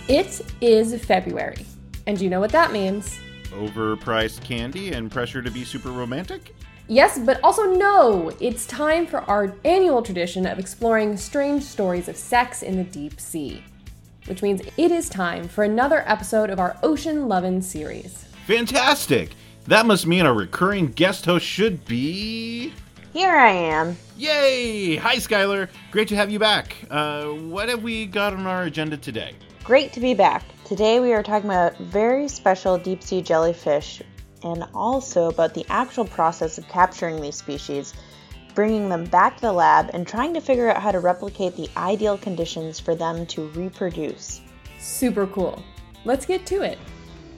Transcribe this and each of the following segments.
It is February, and you know what that means. Overpriced candy and pressure to be super romantic? Yes, but also no! It's time for our annual tradition of exploring strange stories of sex in the deep sea. Which means it is time for another episode of our Ocean Lovin' series. Fantastic! That must mean our recurring guest host should be... Here I am. Yay! Hi, Skylar. Great to have you back. What have we got on our agenda today? Great to be back. Today we are talking about very special deep sea jellyfish and also about the actual process of capturing these species, bringing them back to the lab, and trying to figure out how to replicate the ideal conditions for them to reproduce. Super cool. Let's get to it.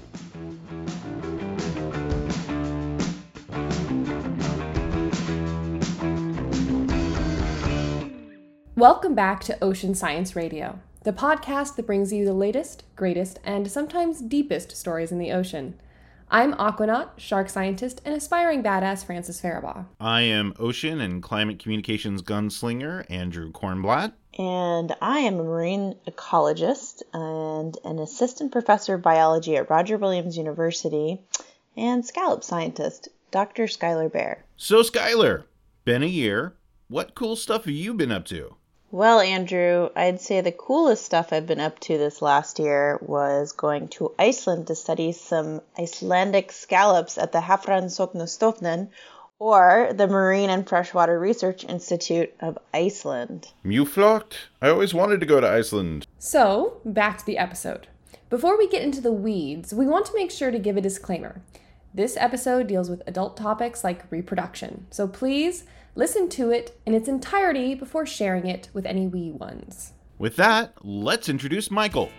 Welcome back to Ocean Science Radio, the podcast that brings you the latest, greatest, and sometimes deepest stories in the ocean. I'm Aquanaut, shark scientist, and aspiring badass Francis Faribaugh. I am ocean and climate communications gunslinger Andrew Kornblatt. And I am a marine ecologist and an assistant professor of biology at Roger Williams University and scallop scientist, Dr. Skylar Baer. So, Skylar, been a year. What cool stuff have you been up to? Well, Andrew, I'd say the coolest stuff I've been up to this last year was going to Iceland to study some Icelandic scallops at the Hafrannsóknastofnun, or the Marine and Freshwater Research Institute of Iceland. Mjöflott? I always wanted to go to Iceland. So, back to the episode. Before we get into the weeds, we want to make sure to give a disclaimer. This episode deals with adult topics like reproduction, so please listen to it in its entirety before sharing it with any wee ones. With that, let's introduce Michael.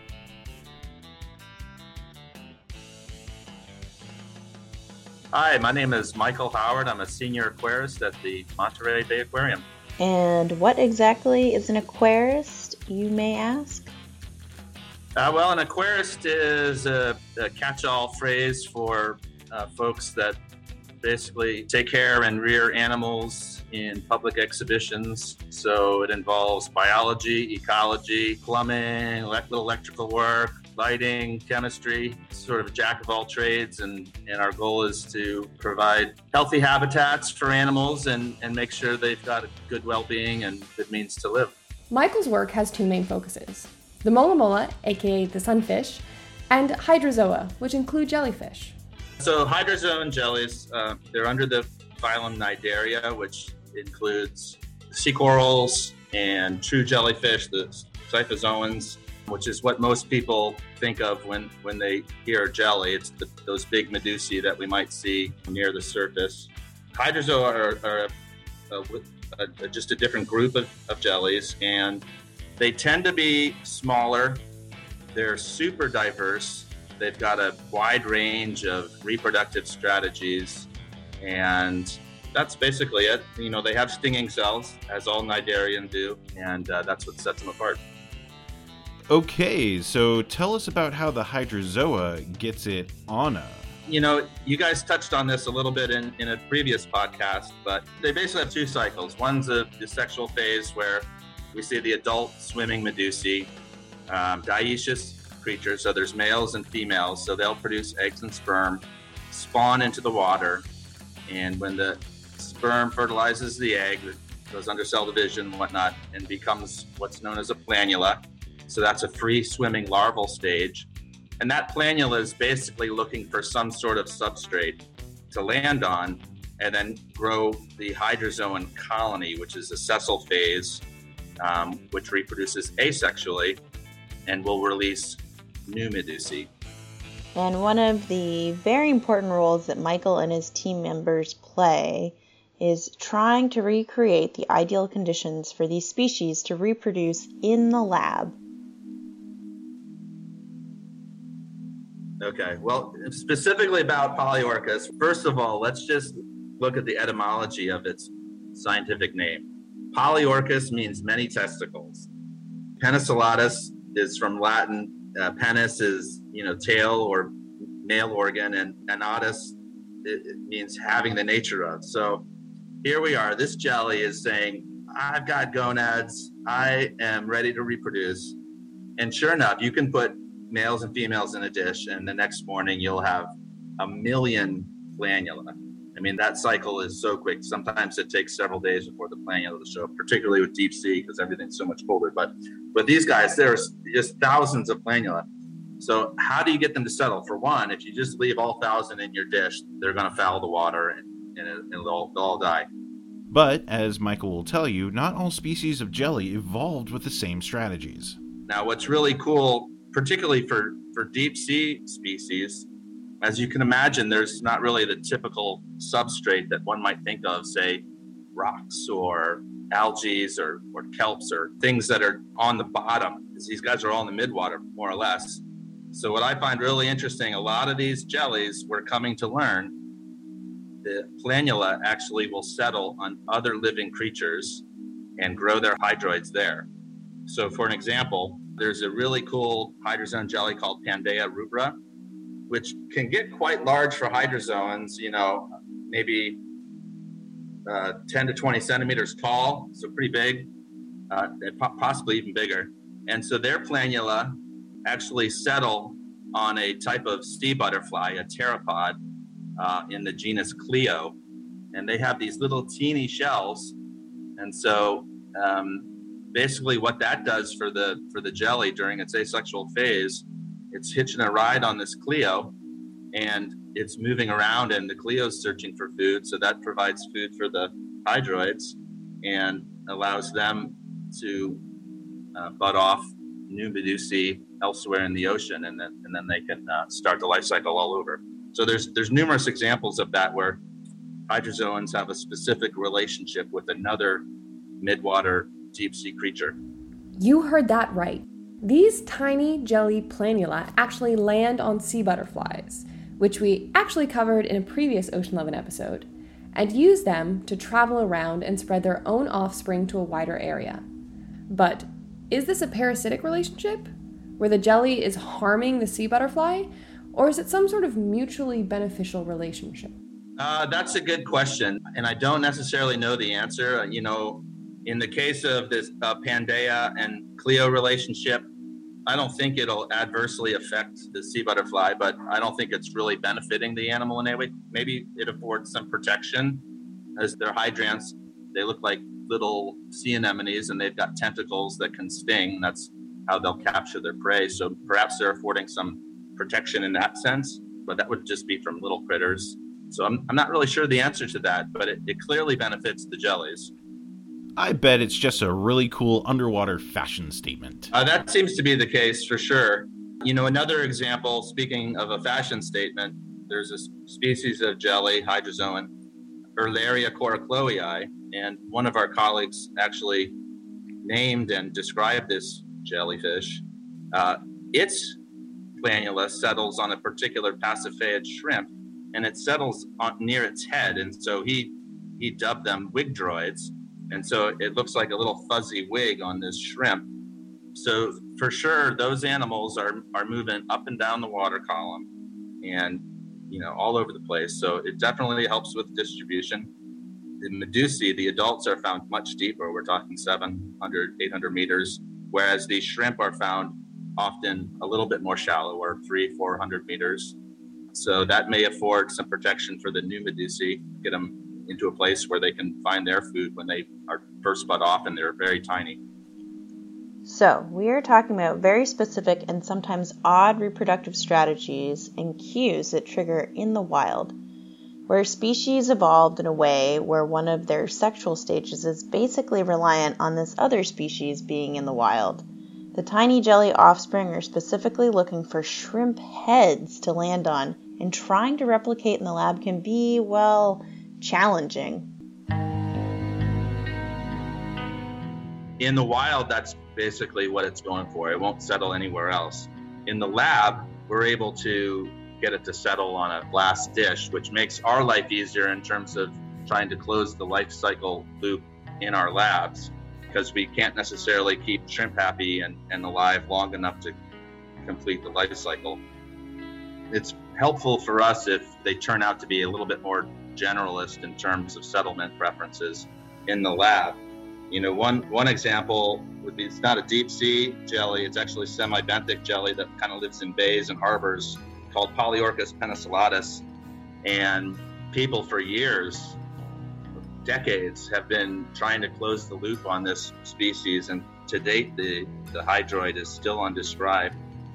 Hi, my name is Michael Howard. I'm a senior aquarist at the Monterey Bay Aquarium. And what exactly is an aquarist, you may ask? Well, an aquarist is a catch-all phrase for folks that basically take care and rear animals in public exhibitions. So it involves biology, ecology, plumbing, little electrical work, lighting, chemistry, sort of a jack of all trades. And our goal is to provide healthy habitats for animals and make sure they've got a good well-being and good means to live. Michael's work has two main focuses: the mola mola, aka the sunfish, and hydrozoa, which include jellyfish. So hydrozoan jellies, they're under the phylum Cnidaria, which includes sea corals and true jellyfish, the scyphozoans, which is what most people think of when they hear jelly. It's those big medusae that we might see near the surface. Hydrozoa are just a different group of jellies, and they tend to be smaller. They're super diverse. They've got a wide range of reproductive strategies, and that's basically it. You know, they have stinging cells, as all cnidarian do, and that's what sets them apart. Okay, so tell us about how the hydrozoa gets it on a... You know, you guys touched on this a little bit in a previous podcast, but they basically have two cycles. One's the sexual phase where we see the adult swimming medusae, dioecious creatures, so there's males and females, so they'll produce eggs and sperm, spawn into the water, and when the sperm fertilizes the egg, it goes under cell division and whatnot, and becomes what's known as a planula. So that's a free swimming larval stage, and that planula is basically looking for some sort of substrate to land on and then grow the hydrozoan colony, which is a sessile phase, which reproduces asexually and will release new medusae. And one of the very important roles that Michael and his team members play is trying to recreate the ideal conditions for these species to reproduce in the lab. Okay, well, specifically about Polyorchis, first of all, let's just look at the etymology of its scientific name. Polyorchis means many testicles. Penicillatus is from Latin. Penis is, tail or male organ, and anatus, it means having the nature of. So here we are. This jelly is saying, I've got gonads. I am ready to reproduce. And sure enough, you can put males and females in a dish, and the next morning you'll have 1 million planula. I mean, that cycle is so quick. Sometimes it takes several days before the planula to show up, particularly with deep sea because everything's so much colder. But with these guys, there's just thousands of planula. So how do you get them to settle? For one, if you just leave all 1,000 in your dish, they're going to foul the water and they'll all die. But, as Michael will tell you, not all species of jelly evolved with the same strategies. Now, what's really cool, particularly for deep sea species, as you can imagine, there's not really the typical substrate that one might think of, say, rocks or algae or kelps or things that are on the bottom, because these guys are all in the midwater, more or less. So what I find really interesting, a lot of these jellies we're coming to learn, the planula actually will settle on other living creatures and grow their hydroids there. So for an example, there's a really cool hydrozoan jelly called Pandea rubra, which can get quite large for hydrozoans, maybe 10 to 20 centimeters tall, so pretty big, possibly even bigger. And so their planula actually settle on a type of sea butterfly, a pteropod, in the genus Clio. And they have these little teeny shells. And so basically what that does for the jelly during its asexual phase, it's hitching a ride on this Clio and it's moving around, and the Clio's searching for food. So that provides food for the hydroids and allows them to bud off new medusae elsewhere in the ocean, and then they can start the life cycle all over. So there's numerous examples of that where hydrozoans have a specific relationship with another midwater deep sea creature. You heard that right. These tiny jelly planula actually land on sea butterflies, which we actually covered in a previous Ocean Lovin' episode, and use them to travel around and spread their own offspring to a wider area. But is this a parasitic relationship, where the jelly is harming the sea butterfly, or is it some sort of mutually beneficial relationship? That's a good question, and I don't necessarily know the answer. In the case of this Pandea and Clio relationship, I don't think it'll adversely affect the sea butterfly, but I don't think it's really benefiting the animal in any way. Maybe it affords some protection, as they're hydrants. They look like little sea anemones, and they've got tentacles that can sting. That's how they'll capture their prey. So perhaps they're affording some protection in that sense, but that would just be from little critters. So I'm not really sure the answer to that, but it clearly benefits the jellies. I bet it's just a really cool underwater fashion statement. That seems to be the case for sure. Another example, speaking of a fashion statement, there's a species of jelly, hydrozoan, Ehrleria coracoei, and one of our colleagues actually named and described this jellyfish. Its planula settles on a particular Pasiphaeid shrimp, and it settles near its head, and so he dubbed them wigdroids. And so it looks like a little fuzzy wig on this shrimp. So for sure, those animals are moving up and down the water column and, all over the place. So it definitely helps with distribution. The medusae, the adults, are found much deeper. We're talking 700, 800 meters, whereas these shrimp are found often a little bit more shallower, 300-400 meters. So that may afford some protection for the new medusae, get them into a place where they can find their food when they are first bud off and they're very tiny. So, we are talking about very specific and sometimes odd reproductive strategies and cues that trigger in the wild, where species evolved in a way where one of their sexual stages is basically reliant on this other species being in the wild. The tiny jelly offspring are specifically looking for shrimp heads to land on, and trying to replicate in the lab can be, challenging. In the wild, that's basically what it's going for. It won't settle anywhere else. In the lab, we're able to get it to settle on a glass dish, which makes our life easier in terms of trying to close the life cycle loop in our labs, because we can't necessarily keep shrimp happy and alive long enough to complete the life cycle. It's helpful for us if they turn out to be a little bit more generalist in terms of settlement preferences in the lab. You know, one example would be, it's not a deep sea jelly, it's actually semi-benthic jelly that kind of lives in bays and harbors, called Polyorchis penicillatus. And people for years, decades, have been trying to close the loop on this species, and to date the hydroid is still undescribed.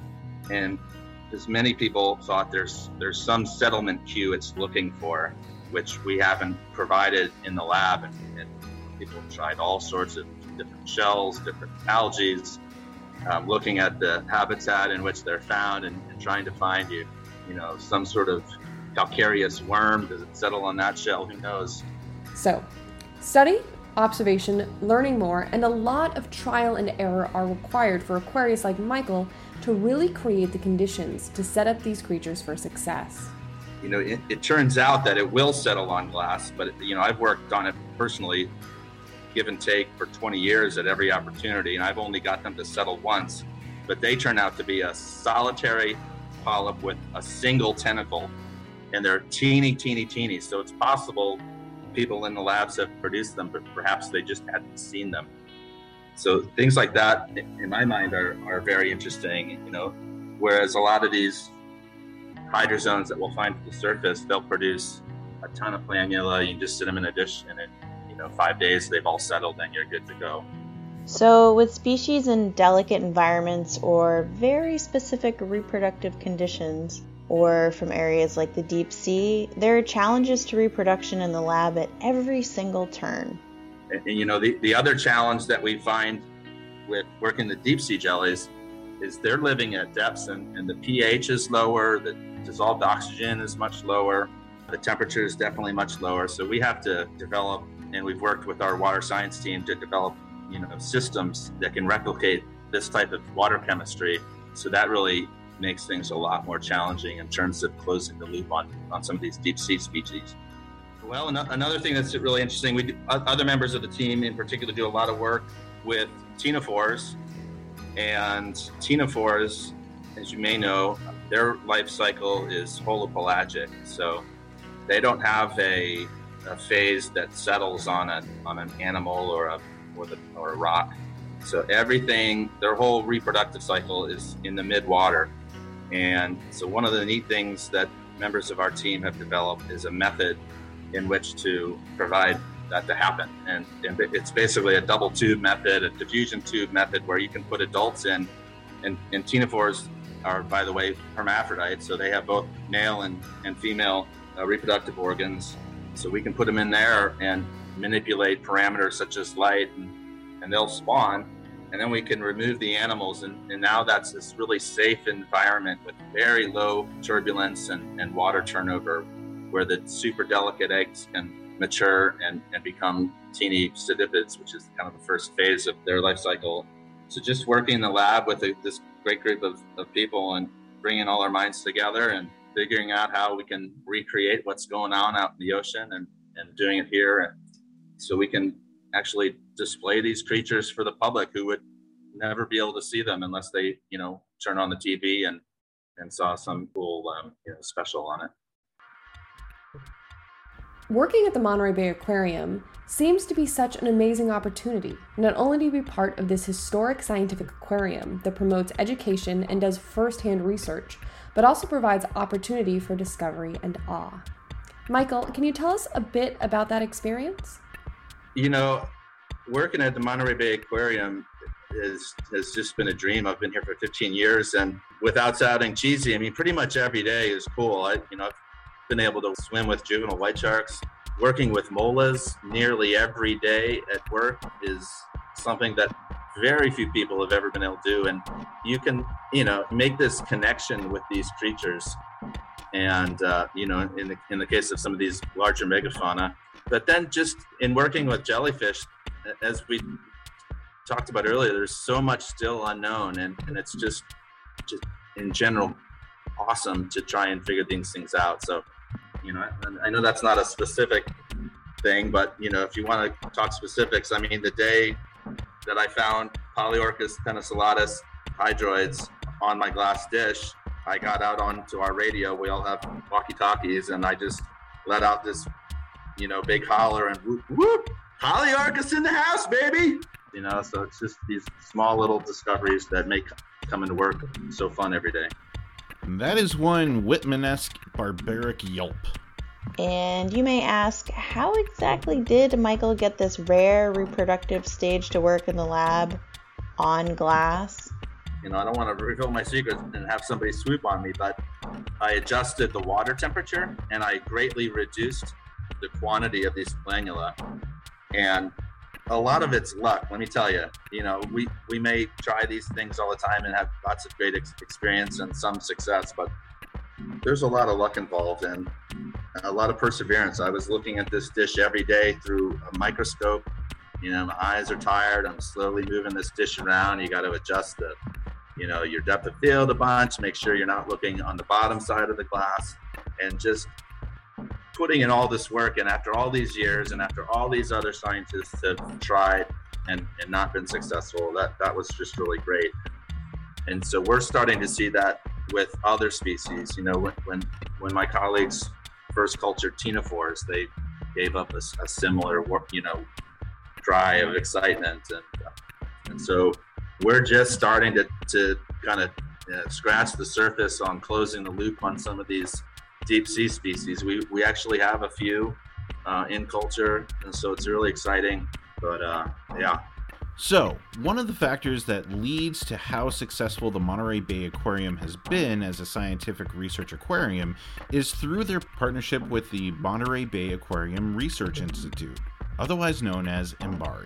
And as many people thought, there's some settlement cue it's looking for, which we haven't provided in the lab, and people have tried all sorts of different shells, different algae, looking at the habitat in which they're found and trying to find some sort of calcareous worm. Does it settle on that shell? Who knows? So, study, observation, learning more, and a lot of trial and error are required for aquarists like Michael to really create the conditions to set up these creatures for success. You know, it turns out that it will settle on glass, but I've worked on it personally, give and take, for 20 years at every opportunity, and I've only got them to settle once, but they turn out to be a solitary polyp with a single tentacle, and they're teeny, so it's possible people in the labs have produced them, but perhaps they just hadn't seen them. So things like that, in my mind, are very interesting, whereas a lot of these hydrozoans that we'll find at the surface, they'll produce a ton of planula. You can just sit them in a dish, and in 5 days they've all settled and you're good to go. So with species in delicate environments or very specific reproductive conditions, or from areas like the deep sea, there are challenges to reproduction in the lab at every single turn. And the other challenge that we find with working the deep sea jellies is they're living at depths and the pH is lower, the dissolved oxygen is much lower, the temperature is definitely much lower. So we have to develop, and we've worked with our water science team to develop systems that can replicate this type of water chemistry. So that really makes things a lot more challenging in terms of closing the loop on some of these deep sea species. Well, another thing that's really interesting, other members of the team in particular do a lot of work with ctenophores. And ctenophores, as you may know, their life cycle is holopelagic. So they don't have a phase that settles on an animal or a rock. So everything, their whole reproductive cycle is in the mid-water. And so one of the neat things that members of our team have developed is a method in which to provide that to happen. And it's basically a double tube method, a diffusion tube method, where you can put adults in. And ctenophores are, by the way, hermaphrodites. So they have both male and female reproductive organs. So we can put them in there and manipulate parameters such as light, and they'll spawn. And then we can remove the animals, and now that's this really safe environment with very low turbulence and water turnover, where the super delicate eggs can mature and become teeny pseudipods, which is kind of the first phase of their life cycle. So just working in the lab with this great group of people and bringing all our minds together and figuring out how we can recreate what's going on out in the ocean and doing it here, so we can actually display these creatures for the public who would never be able to see them unless they, turn on the TV and saw some cool, special on it. Working at the Monterey Bay Aquarium seems to be such an amazing opportunity, not only to be part of this historic scientific aquarium that promotes education and does firsthand research, but also provides opportunity for discovery and awe. Michael, can you tell us a bit about that experience? Working at the Monterey Bay Aquarium has just been a dream. I've been here for 15 years, and without sounding cheesy, pretty much every day is cool. I've been able to swim with juvenile white sharks. Working with molas nearly every day at work is something that very few people have ever been able to do. And you can, make this connection with these creatures. And, in the case of some of these larger megafauna, but then just in working with jellyfish, as we talked about earlier, there's so much still unknown, and it's just in general awesome to try and figure these things out. So, I know that's not a specific thing, but if you want to talk specifics, the day that I found Polyorchis penicillatus hydroids on my glass dish, I got out onto our radio. We all have walkie-talkies, and I just let out this, big holler and whoop, whoop. Polyarchus in the house, baby. You know, so it's just these small little discoveries that make coming to work so fun every day. That is one Whitman-esque barbaric yelp. And you may ask, how exactly did Michael get this rare reproductive stage to work in the lab on glass? You know, I don't want to reveal my secrets and have somebody swoop on me, but I adjusted the water temperature and I greatly reduced the quantity of these planula. And a lot of it's luck, let me tell you. You know, we may try these things all the time and have lots of great experience and some success, but there's a lot of luck involved and a lot of perseverance. I was looking at this dish every day through a microscope. You know, my eyes are tired. I'm slowly moving this dish around. You got to adjust your depth of field a bunch, make sure you're not looking on the bottom side of the glass, and just putting in all this work. And after all these years and after all these other scientists have tried and not been successful, that was just really great. And so we're starting to see that with other species. You know, when my colleagues first cultured ctenophores, they gave up a similar, cry of excitement. And so we're just starting to kind of scratch the surface on closing the loop on some of these deep sea species. We actually have a few in culture, and so it's really exciting. But yeah. So, one of the factors that leads to how successful the Monterey Bay Aquarium has been as a scientific research aquarium is through their partnership with the Monterey Bay Aquarium Research Institute, otherwise known as MBARI.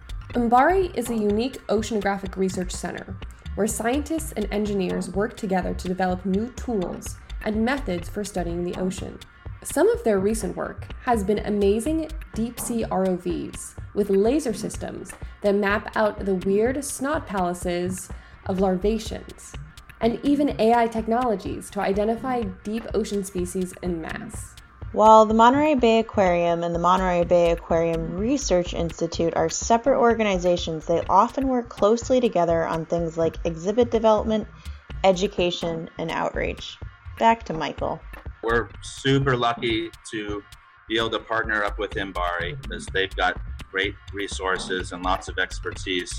MBARI is a unique oceanographic research center where scientists and engineers work together to develop new tools and methods for studying the ocean. Some of their recent work has been amazing deep-sea ROVs with laser systems that map out the weird snot palaces of larvaceans, and even AI technologies to identify deep ocean species en masse. While the Monterey Bay Aquarium and the Monterey Bay Aquarium Research Institute are separate organizations, they often work closely together on things like exhibit development, education, and outreach. Back to Michael. We're super lucky to be able to partner up with MBARI because they've got great resources and lots of expertise.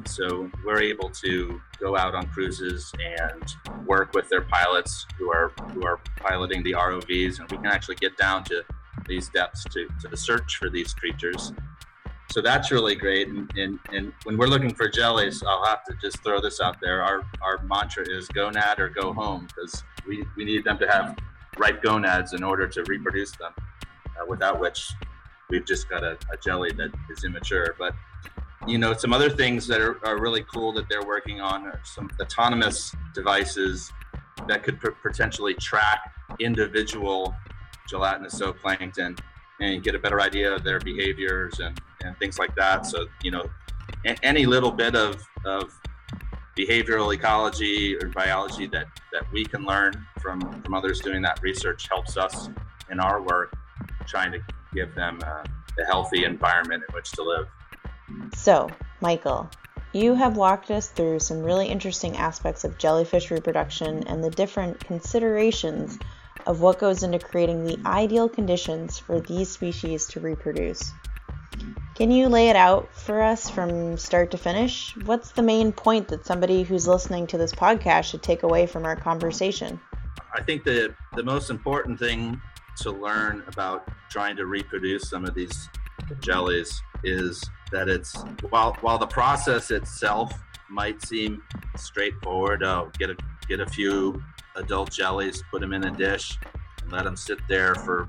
So we're able to go out on cruises and work with their pilots who are piloting the ROVs, and we can actually get down to these depths to search for these creatures. So that's really great. And when we're looking for jellies, I'll have to just throw this out there. Our mantra is gonad or go home, because we need them to have ripe gonads in order to reproduce them, without which we've just got a jelly that is immature. But, you know, some other things that are really cool that they're working on are some autonomous devices that could potentially track individual gelatinous zooplankton and get a better idea of their behaviors and things like that. So, you know, any little bit of behavioral ecology or biology that we can learn from others doing that research helps us in our work, trying to give them a healthy environment in which to live. So, Michael, you have walked us through some really interesting aspects of jellyfish reproduction and the different considerations of what goes into creating the ideal conditions for these species to reproduce. Can you lay it out for us from start to finish? What's the main point that somebody who's listening to this podcast should take away from our conversation? I think the most important thing to learn about trying to reproduce some of these jellies is that it's, while the process itself might seem straightforward, get a few adult jellies, put them in a dish, and let them sit there for,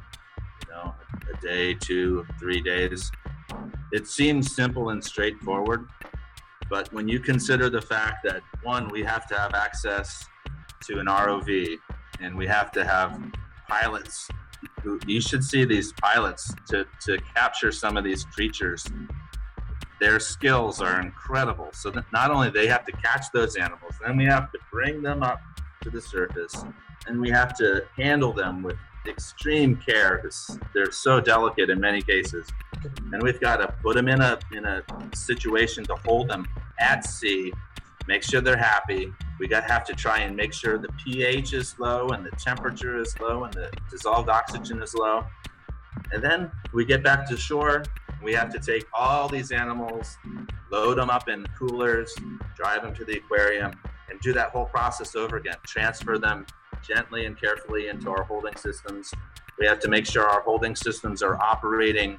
a day, 2, 3 days. It seems simple and straightforward, but when you consider the fact that, one, we have to have access to an ROV, and we have to have pilots who, you should see these pilots to capture some of these creatures. Their skills are incredible. So that not only they have to catch those animals, then we have to bring them up to the surface, and we have to handle them with extreme care because they're so delicate in many cases. And we've got to put them in a situation to hold them at sea, make sure they're happy. We have to try and make sure the pH is low and the temperature is low and the dissolved oxygen is low. And then we get back to shore We have to take all these animals, load them up in coolers, drive them to the aquarium, and do that whole process over again. Transfer them gently and carefully into our holding systems. We have to make sure our holding systems are operating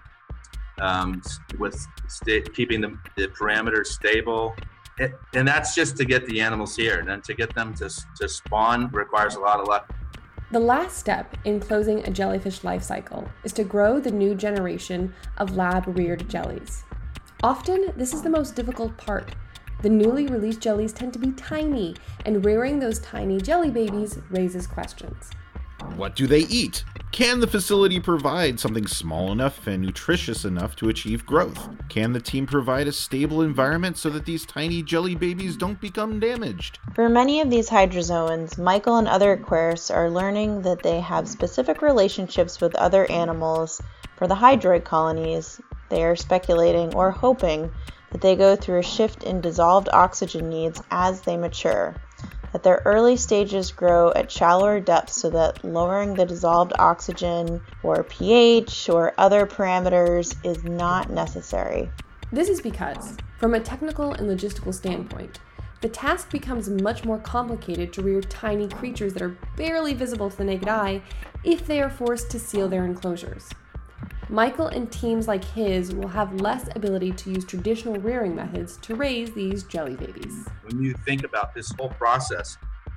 keeping the parameters stable. And that's just to get the animals here. And then to get them to spawn requires a lot of luck. The last step in closing a jellyfish life cycle is to grow the new generation of lab-reared jellies. Often, this is the most difficult part. The newly released jellies tend to be tiny, and rearing those tiny jelly babies raises questions. What do they eat? Can the facility provide something small enough and nutritious enough to achieve growth? Can the team provide a stable environment so that these tiny jelly babies don't become damaged? For many of these hydrozoans, Michael and other aquarists are learning that they have specific relationships with other animals. For the hydroid colonies, they are speculating or hoping that they go through a shift in dissolved oxygen needs as they mature, that their early stages grow at shallower depths so that lowering the dissolved oxygen or pH or other parameters is not necessary. This is because, from a technical and logistical standpoint, the task becomes much more complicated to rear tiny creatures that are barely visible to the naked eye if they are forced to seal their enclosures. Michael and teams like his will have less ability to use traditional rearing methods to raise these jelly babies. When you think about this whole process,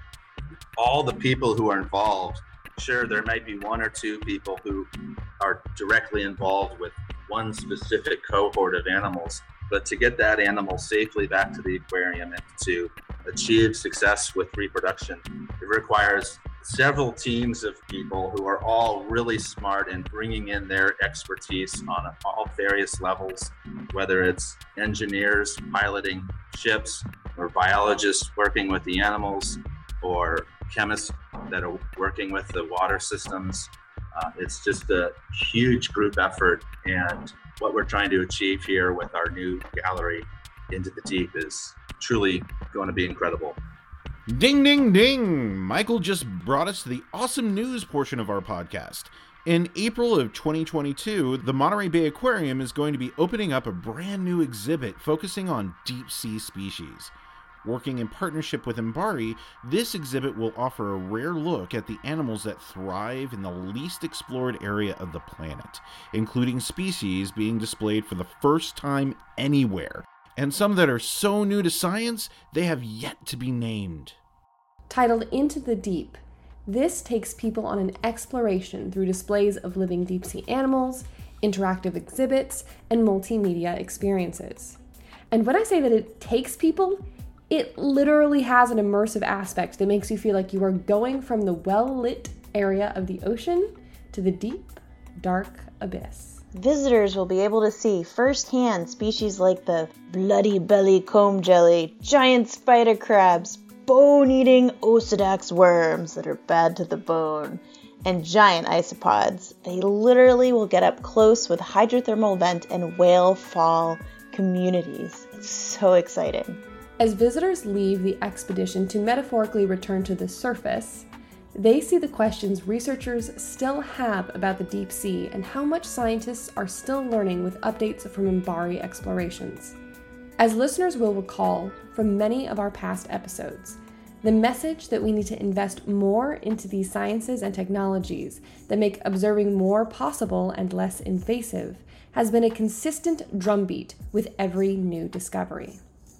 all the people who are involved, sure, there might be one or two people who are directly involved with one specific cohort of animals, but to get that animal safely back to the aquarium and to achieve success with reproduction, it requires several teams of people who are all really smart in bringing in their expertise on all various levels, whether it's engineers piloting ships or biologists working with the animals or chemists that are working with the water systems. It's just a huge group effort, and what we're trying to achieve here with our new gallery, Into the Deep, is truly going to be incredible. Ding, ding, ding! Michael just brought us to the awesome news portion of our podcast. In April of 2022, the Monterey Bay Aquarium is going to be opening up a brand new exhibit focusing on deep sea species. Working in partnership with MBARI, this exhibit will offer a rare look at the animals that thrive in the least explored area of the planet, including species being displayed for the first time anywhere, and some that are so new to science, they have yet to be named. Titled Into the Deep, this takes people on an exploration through displays of living deep-sea animals, interactive exhibits, and multimedia experiences. And when I say that it takes people, it literally has an immersive aspect that makes you feel like you are going from the well-lit area of the ocean to the deep, dark abyss. Visitors will be able to see firsthand species like the bloody belly comb jelly, giant spider crabs, bone-eating Osedax worms that are bad to the bone, and giant isopods. They literally will get up close with hydrothermal vent and whale fall communities. It's so exciting. As visitors leave the expedition to metaphorically return to the surface, they see the questions researchers still have about the deep sea and how much scientists are still learning with updates from MBARI explorations. As listeners will recall from many of our past episodes, the message that we need to invest more into these sciences and technologies that make observing more possible and less invasive has been a consistent drumbeat with every new discovery.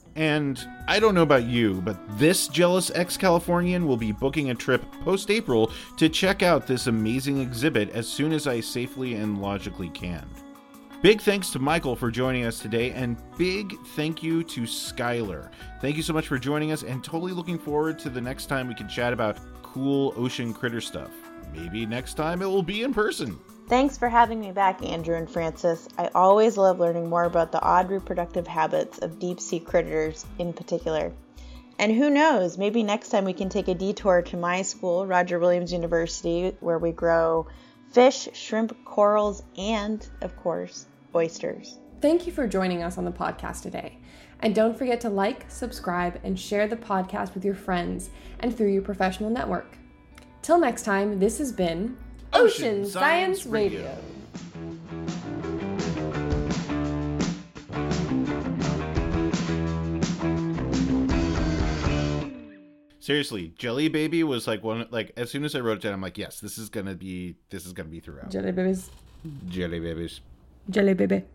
And I don't know about you, but this jealous ex-Californian will be booking a trip post-April to check out this amazing exhibit as soon as I safely and logically can. Big thanks to Michael for joining us today, and big thank you to Skylar. Thank you so much for joining us, and totally looking forward to the next time we can chat about cool ocean critter stuff. Maybe next time it will be in person. Thanks for having me back, Andrew and Francis. I always love learning more about the odd reproductive habits of deep-sea critters in particular. And who knows, maybe next time we can take a detour to my school, Roger Williams University, where we grow fish, shrimp, corals, and, of course, oysters. Thank you for joining us on the podcast today. And don't forget to like, subscribe, and share the podcast with your friends and through your professional network. Till next time, this has been Ocean Science Radio. Seriously, Jelly Baby was like one. Like as soon as I wrote it down, I'm like, yes, this is gonna be throughout. Jelly babies. Jelly Babies. Jelly baby.